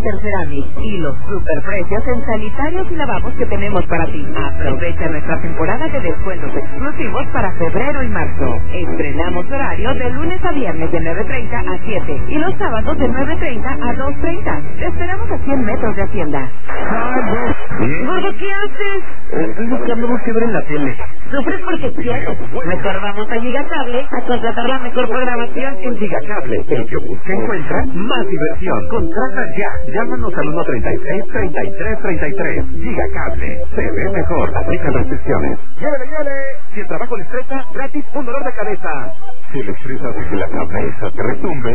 Interceramic y los superprecios en sanitarios y lavabos que tenemos para ti. Aprovecha nuestra temporada de descuentos exclusivos para febrero y marzo. Estrenamos horario de lunes a viernes de 9:30 a 7 y los sábados de 9:30 a 2:30. Te esperamos a 100 metros de Hacienda. Gordo, ¿qué haces? Estoy buscando un fiebre en la tele. Sufres porque quieres. Mejor vamos a Gigacable a contratar la mejor programación en Gigacable, el que busca encuentra más diversión. Contrata ya. Llámanos al 1-33-33-33. Gigacable. Se ve mejor. Aplican restricciones. ¡Llévele! Si el trabajo le estresa, gratis un dolor de cabeza. Si le estresas y que la cabeza te retumbe,